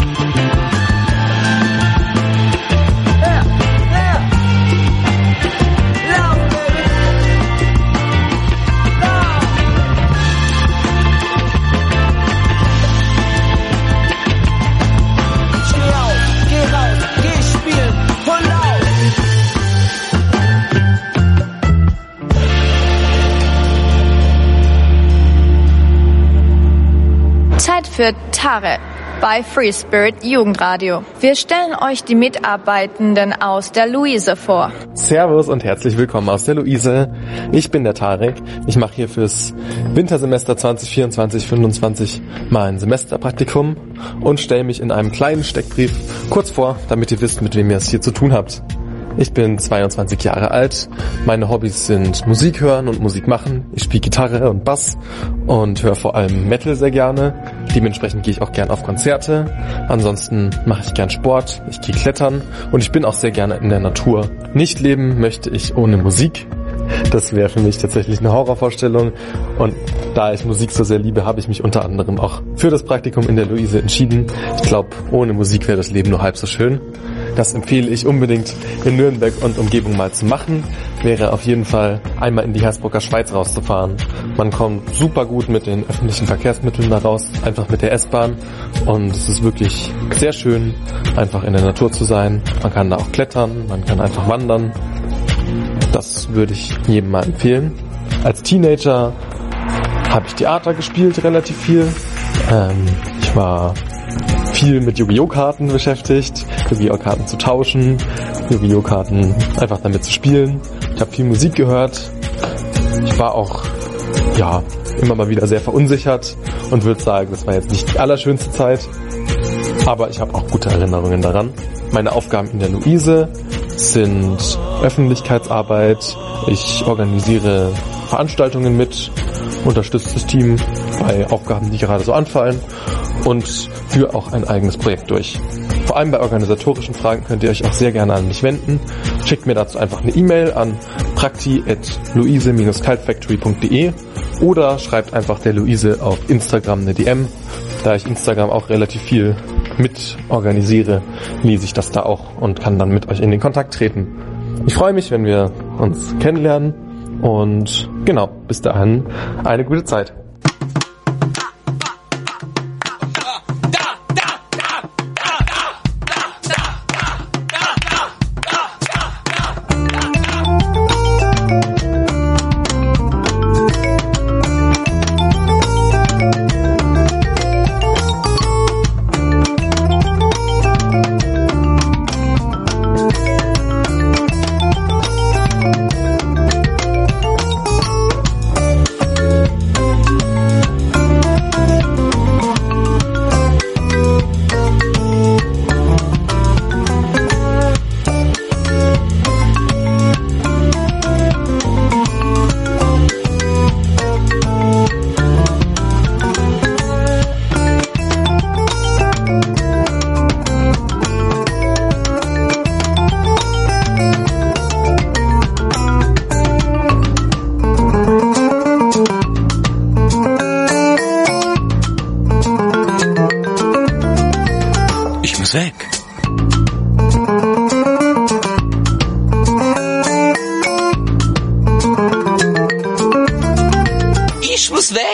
Zeit für Tare bei Free Spirit Jugendradio. Wir stellen euch die Mitarbeitenden aus der Luise vor. Servus und herzlich willkommen aus der Luise. Ich bin der Tarek. Ich mache hier fürs Wintersemester zwanzig vierundzwanzig fünfundzwanzig mal ein Semesterpraktikum und stelle mich in einem kleinen Steckbrief kurz vor, damit ihr wisst, mit wem ihr es hier zu tun habt. Ich bin zweiundzwanzig Jahre alt. Meine Hobbys sind Musik hören und Musik machen. Ich spiele Gitarre und Bass und höre vor allem Metal sehr gerne. Dementsprechend gehe ich auch gern auf Konzerte. Ansonsten mache ich gern Sport. Ich gehe klettern und ich bin auch sehr gerne in der Natur. Nicht leben möchte ich ohne Musik. Das wäre für mich tatsächlich eine Horrorvorstellung. Und da ich Musik so sehr liebe, habe ich mich unter anderem auch für das Praktikum in der Luise entschieden. Ich glaube, ohne Musik wäre das Leben nur halb so schön. das empfehle ich unbedingt in Nürnberg und Umgebung mal zu machen, wäre auf jeden Fall einmal in die Hersbrucker Schweiz rauszufahren. Man kommt super gut mit den öffentlichen Verkehrsmitteln da raus, einfach mit der S-Bahn, und es ist wirklich sehr schön, einfach in der Natur zu sein. Man kann da auch klettern, man kann einfach wandern. Das würde ich jedem mal empfehlen. Als Teenager habe ich Theater gespielt, relativ viel. Ähm, ich war viel mit Yu-Gi-Oh! Karten beschäftigt, Yu-Gi-Oh! Karten zu tauschen, Yu-Gi-Oh! Karten einfach damit zu spielen. Ich habe viel Musik gehört. Ich war auch, ja, immer mal wieder sehr verunsichert und würde sagen, das war jetzt nicht die allerschönste Zeit, aber ich habe auch gute Erinnerungen daran. Meine Aufgaben in der Luise sind Öffentlichkeitsarbeit. Ich organisiere Veranstaltungen mit, unterstütze das Team bei Aufgaben, die gerade so anfallen, und führe auch ein eigenes Projekt durch. Vor allem bei organisatorischen Fragen könnt ihr euch auch sehr gerne an mich wenden. Schickt mir dazu einfach eine E-Mail an prakti at luise dash kaltfactory punkt de oder schreibt einfach der Luise auf Instagram eine D M. Da ich Instagram auch relativ viel mit organisiere, lese ich das da auch und kann dann mit euch in den Kontakt treten. Ich freue mich, wenn wir uns kennenlernen, und genau, bis dahin eine gute Zeit. Weg. Ich muss weg.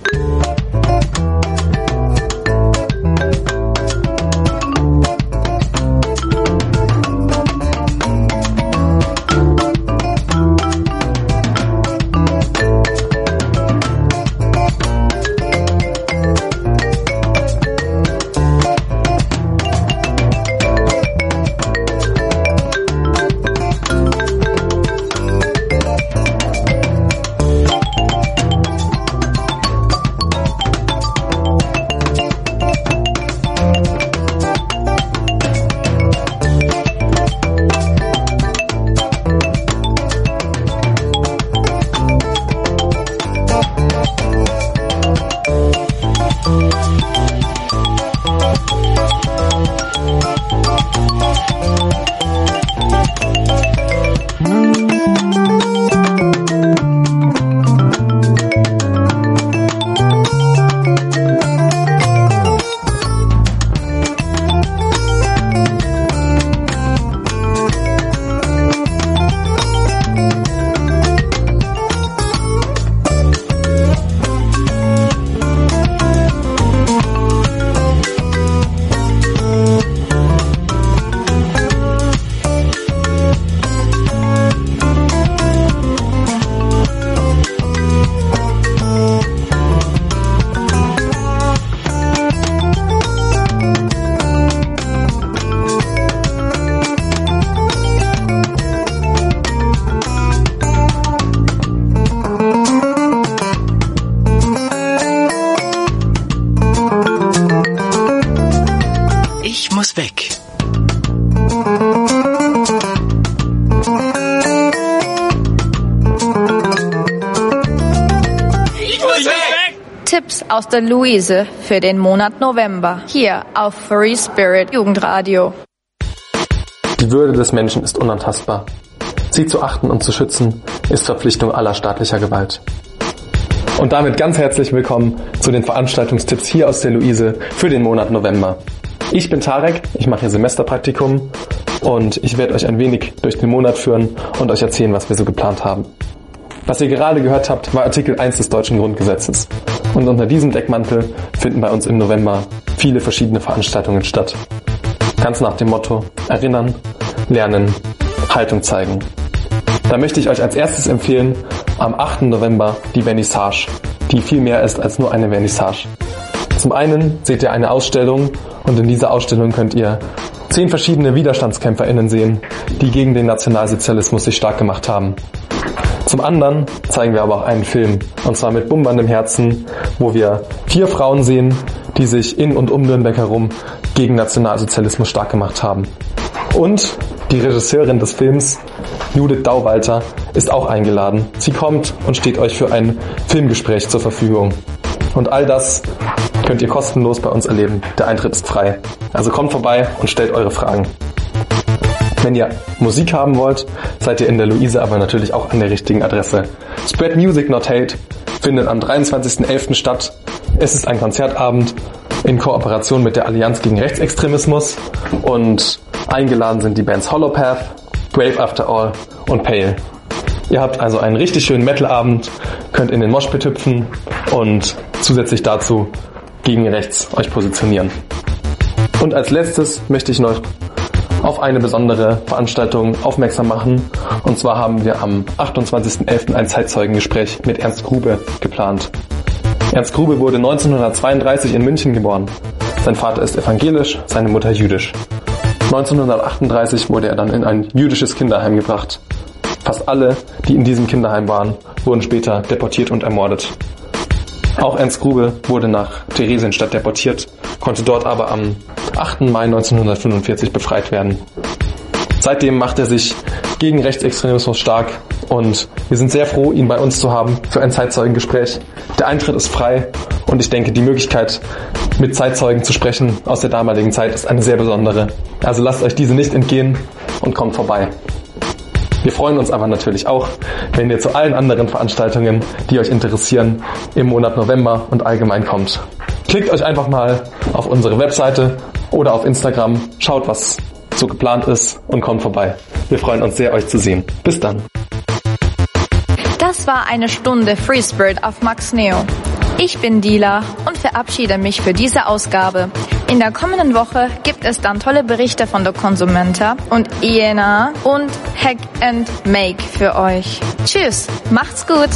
Ich muss weg. Ich muss weg. Tipps aus der Luise für den Monat November. Hier auf Free Spirit Jugendradio. Die Würde des Menschen ist unantastbar. Sie zu achten und zu schützen ist Verpflichtung aller staatlicher Gewalt. Und damit ganz herzlich willkommen zu den Veranstaltungstipps hier aus der Luise für den Monat November. Ich bin Tarek, ich mache hier Semesterpraktikum und ich werde euch ein wenig durch den Monat führen und euch erzählen, was wir so geplant haben. Was ihr gerade gehört habt, war Artikel eins des deutschen Grundgesetzes. Und unter diesem Deckmantel finden bei uns im November viele verschiedene Veranstaltungen statt. Ganz nach dem Motto: Erinnern, Lernen, Haltung zeigen. Da möchte ich euch als erstes empfehlen, am achten November die Vernissage, die viel mehr ist als nur eine Vernissage. Zum einen seht ihr eine Ausstellung und in dieser Ausstellung könnt ihr zehn verschiedene WiderstandskämpferInnen sehen, die gegen den Nationalsozialismus sich stark gemacht haben. Zum anderen zeigen wir aber auch einen Film, und zwar mit bummerndem Herzen, wo wir vier Frauen sehen, die sich in und um Nürnberg herum gegen Nationalsozialismus stark gemacht haben. Und die Regisseurin des Films, Judith Dauwalter, ist auch eingeladen. Sie kommt und steht euch für ein Filmgespräch zur Verfügung. Und all das könnt ihr kostenlos bei uns erleben. Der Eintritt ist frei. Also kommt vorbei und stellt eure Fragen. Wenn ihr Musik haben wollt, seid ihr in der Luise aber natürlich auch an der richtigen Adresse. Spread Music Not Hate findet am dreiundzwanzigsten elften statt. Es ist ein Konzertabend in Kooperation mit der Allianz gegen Rechtsextremismus und eingeladen sind die Bands Holopath, Brave After All und Pale. Ihr habt also einen richtig schönen Metal-Abend, könnt in den Moshpit hüpfen und zusätzlich dazu gegen rechts euch positionieren. Und als letztes möchte ich noch auf eine besondere Veranstaltung aufmerksam machen. Und zwar haben wir am achtundzwanzigsten elften ein Zeitzeugengespräch mit Ernst Grube geplant. Ernst Grube wurde neunzehnhundertzweiunddreißig in München geboren. Sein Vater ist evangelisch, seine Mutter jüdisch. neunzehnhundertachtunddreißig wurde er dann in ein jüdisches Kinderheim gebracht. Fast alle, die in diesem Kinderheim waren, wurden später deportiert und ermordet. Auch Ernst Grube wurde nach Theresienstadt deportiert, konnte dort aber am achten Mai neunzehnhundertfünfundvierzig befreit werden. Seitdem macht er sich gegen Rechtsextremismus stark und wir sind sehr froh, ihn bei uns zu haben für ein Zeitzeugengespräch. Der Eintritt ist frei und ich denke, die Möglichkeit, mit Zeitzeugen zu sprechen aus der damaligen Zeit, ist eine sehr besondere. Also lasst euch diese nicht entgehen und kommt vorbei. Wir freuen uns aber natürlich auch, wenn ihr zu allen anderen Veranstaltungen, die euch interessieren, im Monat November und allgemein kommt. Klickt euch einfach mal auf unsere Webseite oder auf Instagram, schaut, was so geplant ist und kommt vorbei. Wir freuen uns sehr, euch zu sehen. Bis dann. Das war eine Stunde Free Spirit auf Max Neo. Ich bin Dila und verabschiede mich für diese Ausgabe. In der kommenden Woche gibt es dann tolle Berichte von der Consumenta und I N A und Hack and Make für euch. Tschüss, macht's gut!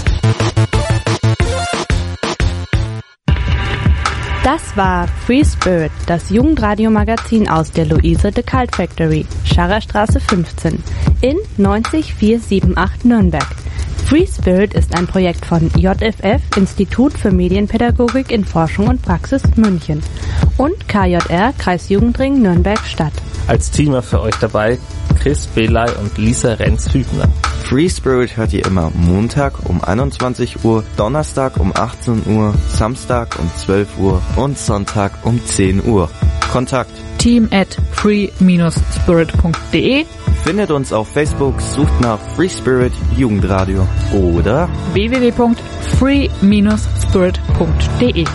Das war Free Spirit, das Jugendradiomagazin aus der Luise de Cult Factory, Scharrerstraße fünfzehn in neunzig vier sieben acht Nürnberg. Free Spirit ist ein Projekt von J F F, Institut für Medienpädagogik in Forschung und Praxis München und K J R, Kreisjugendring Nürnberg-Stadt. Als Teamer für euch dabei Chris Belay und Lisa Renz-Hübner. Free Spirit hört ihr immer Montag um einundzwanzig Uhr, Donnerstag um achtzehn Uhr, Samstag um zwölf Uhr und Sonntag um zehn Uhr. Kontakt team at free dash spirit punkt de. Findet uns auf Facebook, sucht nach Free Spirit Jugendradio oder w w w punkt free dash spirit punkt de.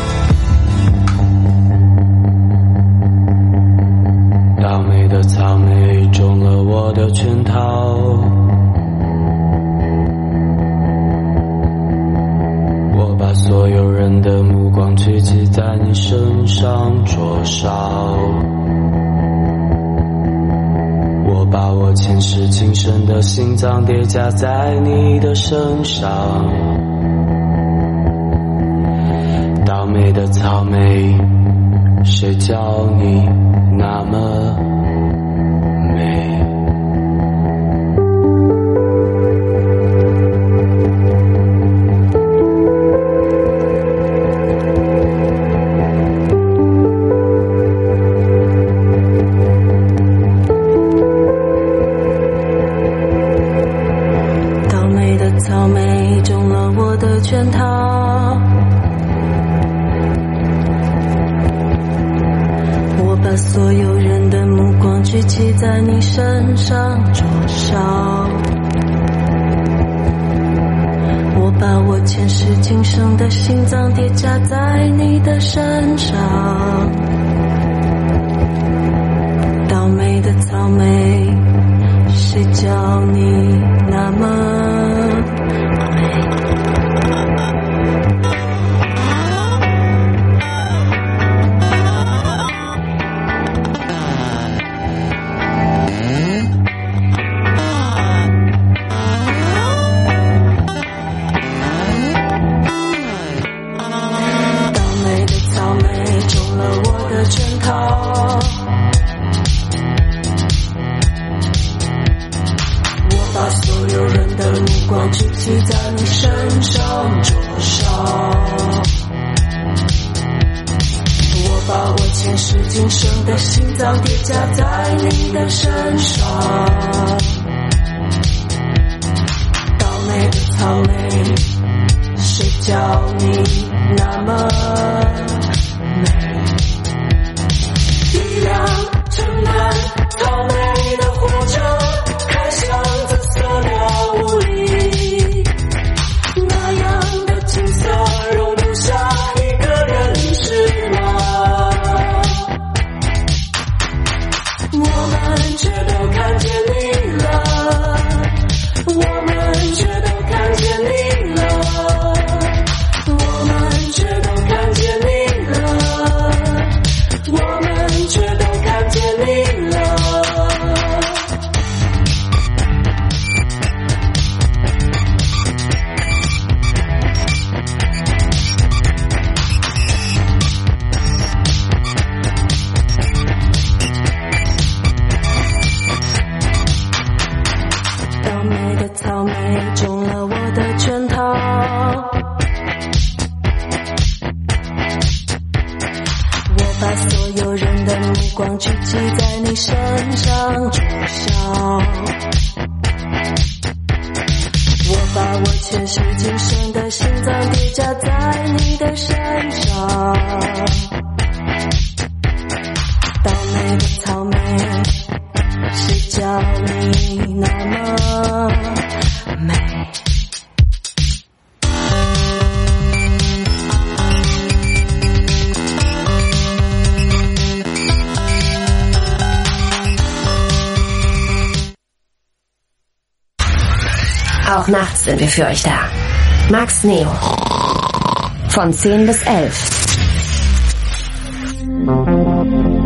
倒霉的草莓中了我的圈套，我把所有人的目光聚集在你身上灼烧，我把我前世今生的心脏叠加在你的身上，倒霉的草莓，谁叫你那么美？ 倒霉的草莓中了我的圈套，我把所有人的目光聚集在你身上灼烧，我把我前世今生的心脏叠加在你的身上，倒霉的草草莓，谁叫你那么美？聚集在你身上灼烧，我把我前世今生的心脏叠加在你的身上。倒霉的草莓，谁叫你那么美？一辆盛满草莓的火车开向紫色的雾里。聚集在你身上灼烧，我把我前世今生的心脏叠加在你的身上。倒霉的草莓，谁叫你那么美？ Auch nachts sind wir für euch da. Max Neo. Von zehn bis elf.